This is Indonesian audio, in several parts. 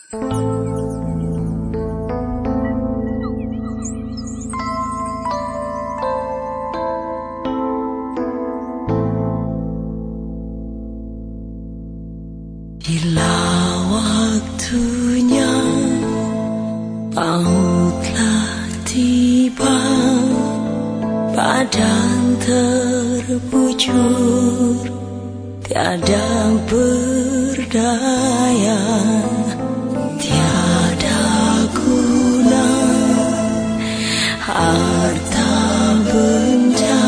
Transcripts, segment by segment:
Bila waktunya mautlah tiba, badan terbujur tiada berdaya, tiada guna harta benda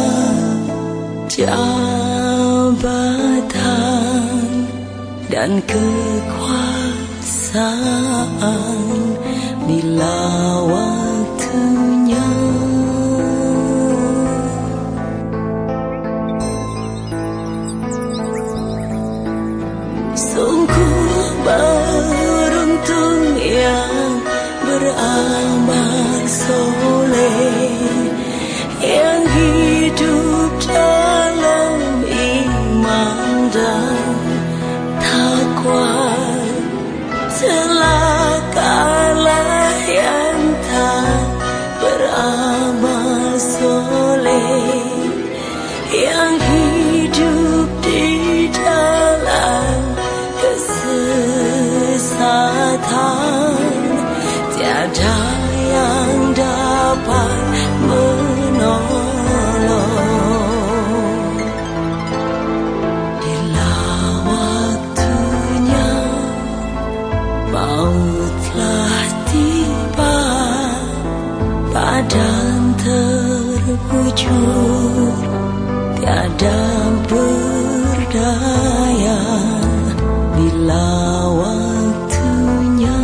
jabatan dan kekuasaan bila waktunya. Sungguh beruntung yang beramal soleh, yang hidup dalam iman dan takwa. Celakalah yang tak beramal soleh, yang hidup di dalam kesesatan. Tiada yang dapat menolong. Bila waktunya mautlah tiba, badan terbujur tiada berdaya bila waktunya.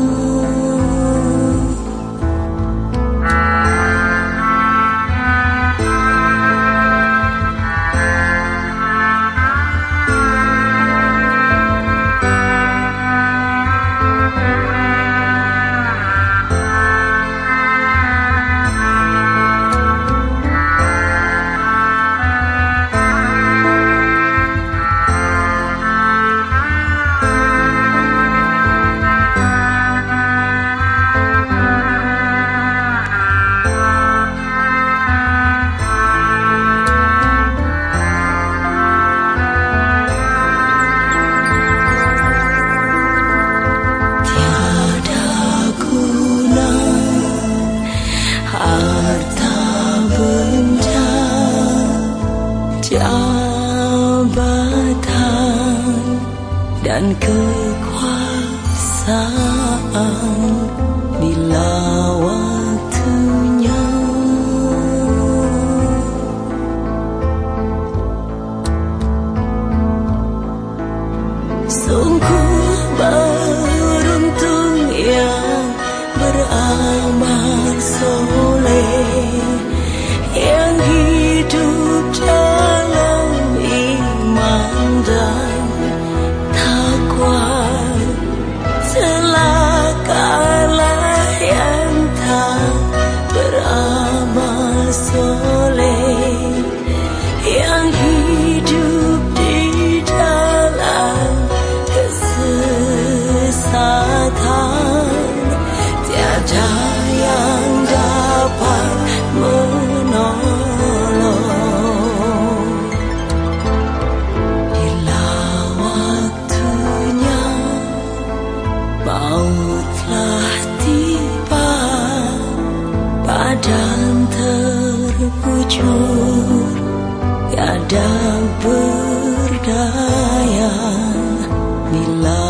Jabatan dan kekuasaan bila waktunya. Sungguh beruntung yang beramal soleh, yang hidup dalam iman dan takwa. Celakalah yang tak beramal soleh, yang hidup di dalam kesesatan. Tiada yang dapat menolong. Bila waktunya mautlah tiba, badan terbujur tiada berdaya bila